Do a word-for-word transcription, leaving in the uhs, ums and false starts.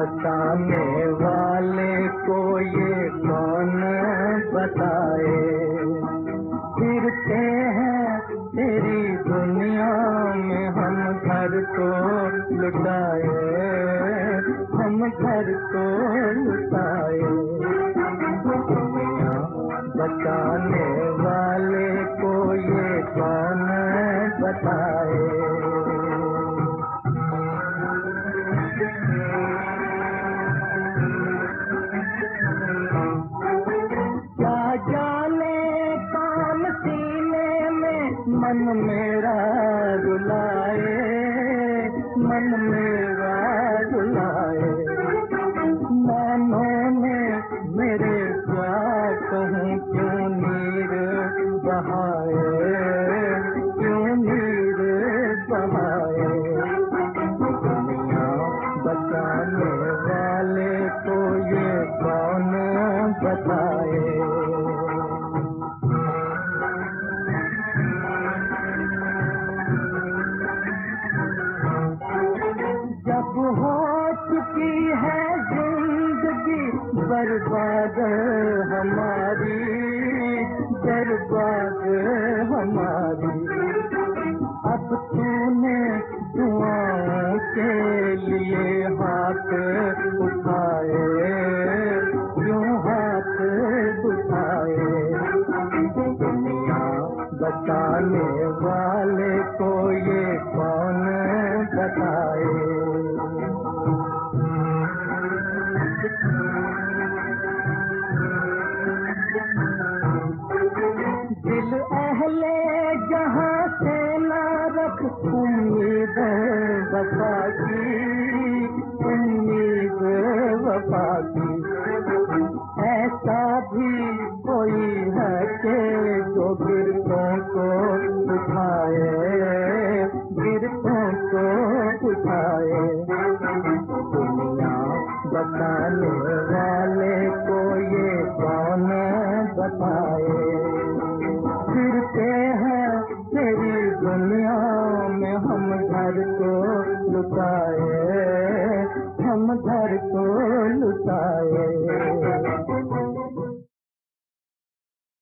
बताने वाले को ये कौन बताए। फिरते हैं तेरी दुनिया में हम घर को लुटाए, हम घर को लुटाए। दुनिया बताने वाले को ये कौन बताए। मन मेरा रुलाए, मन मेरा रुलाए। नैनों में मेरे क्या कहूँ क्यों नीर बहाए, क्यों नीर बहाए। दुनिया बताने वाले को ये कौन बताए। जब हो चुकी है जिंदगी बर्बाद हमारी, बर्बाद हमारी। अब तूने दुआओं के लिए हाथ उठाए, क्यों हाथ उठाए। दुनिया बताने वाले को ये कौन बताए। दिल अहले जहाँ से ना रख उम्मीद वफा की, उम्मीद वफा की। ऐसा भी कोई है कि जो गिरतों को उठाए, गिरतों को उठाए। दुनिया बताने वाले को ये कौन बताए। फिरते हैं तेरी दुनिया में हम घर को लुटाए, हम घर को लुटाए।